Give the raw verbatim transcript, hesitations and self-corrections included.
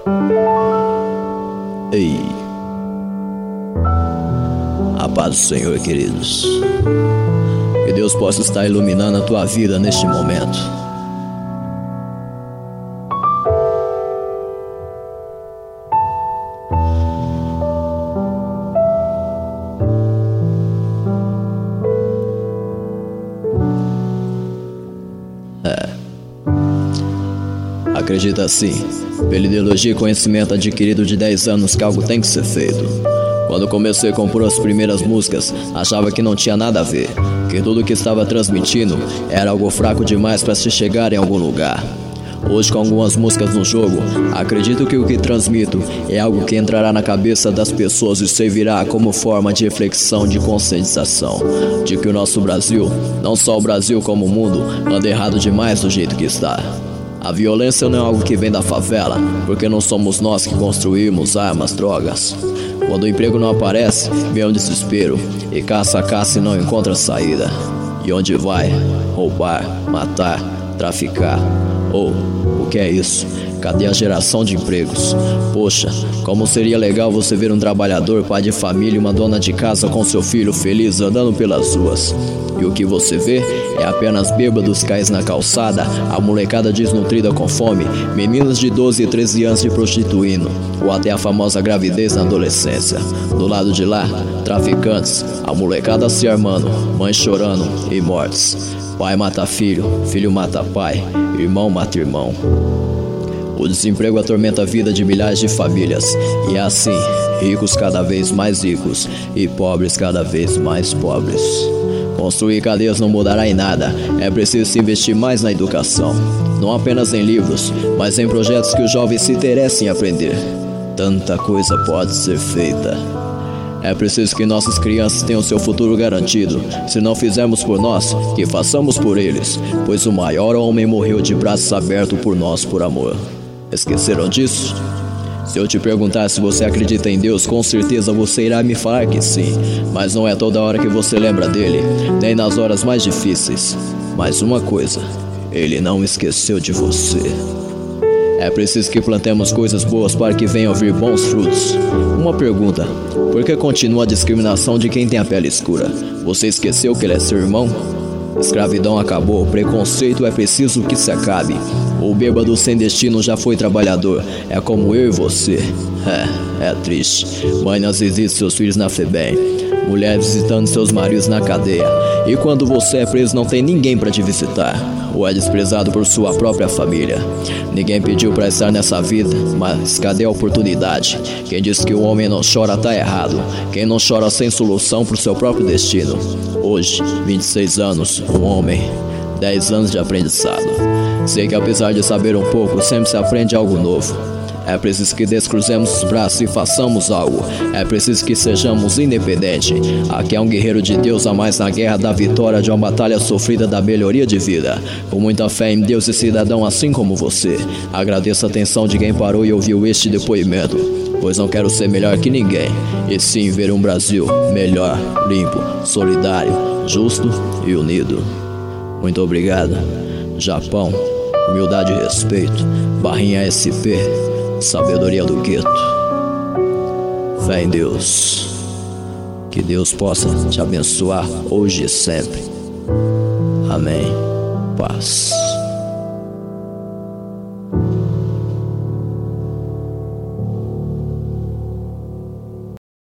Ei, a paz do Senhor, queridos. Que Deus possa estar iluminando a tua vida neste momento. É. Acredita assim, pela ideologia e conhecimento adquirido de dez anos, que algo tem que ser feito. Quando comecei a compor as primeiras músicas, achava que não tinha nada a ver, que tudo que estava transmitindo era algo fraco demais para se chegar em algum lugar. Hoje, com algumas músicas no jogo, acredito que o que transmito é algo que entrará na cabeça das pessoas e servirá como forma de reflexão, de conscientização, de que o nosso Brasil, não só o Brasil como o mundo, anda errado demais do jeito que está. A violência não é algo que vem da favela, porque não somos nós que construímos armas, drogas. Quando o emprego não aparece, vem o desespero, e caça a caça e não encontra saída. E onde vai? Roubar, matar, traficar. Ou, oh, o que é isso? Cadê a geração de empregos? Poxa, como seria legal você ver um trabalhador, pai de família e uma dona de casa com seu filho feliz andando pelas ruas. E o que você vê é apenas bêbados cais na calçada, a molecada desnutrida com fome, meninas de doze e treze anos se prostituindo, ou até a famosa gravidez na adolescência. Do lado de lá, traficantes, a molecada se armando, mães chorando e mortes. Pai mata filho, filho mata pai, irmão mata irmão. O desemprego atormenta a vida de milhares de famílias, e é assim, ricos cada vez mais ricos e pobres cada vez mais pobres. Construir cadeias não mudará em nada, é preciso se investir mais na educação. Não apenas em livros, mas em projetos que os jovens se interessem em aprender. Tanta coisa pode ser feita. É preciso que nossas crianças tenham seu futuro garantido. Se não fizermos por nós, que façamos por eles, pois o maior homem morreu de braços abertos por nós, por amor. Esqueceram disso? Se eu te perguntar se você acredita em Deus, com certeza você irá me falar que sim. Mas não é toda hora que você lembra dele, nem nas horas mais difíceis. Mas uma coisa, ele não esqueceu de você. É preciso que plantemos coisas boas para que venham a vir bons frutos. Uma pergunta, por que continua a discriminação de quem tem a pele escura? Você esqueceu que ele é seu irmão? Escravidão acabou, preconceito é preciso que se acabe. O bêbado sem destino já foi trabalhador, é como eu e você. É, é triste. Mãe não visita seus filhos na FEBEM, mulher visitando seus maridos na cadeia. E quando você é preso não tem ninguém para te visitar, ou é desprezado por sua própria família. Ninguém pediu para estar nessa vida, mas cadê a oportunidade? Quem diz que o homem não chora tá errado. Quem não chora sem solução pro seu próprio destino. Hoje, vinte e seis anos, um homem, dez anos de aprendizado. Sei que apesar de saber um pouco, sempre se aprende algo novo. É preciso que descruzemos os braços e façamos algo. É preciso que sejamos independentes. Aqui é um guerreiro de Deus a mais na guerra da vitória de uma batalha sofrida da melhoria de vida. Com muita fé em Deus e cidadão assim como você. Agradeço a atenção de quem parou e ouviu este depoimento, pois não quero ser melhor que ninguém, e sim ver um Brasil melhor, limpo, solidário, justo e unido. Muito obrigado. Japão, humildade e respeito. Barrinha S P, sabedoria do gueto. Fé em Deus. Que Deus possa te abençoar hoje e sempre. Amém. Paz.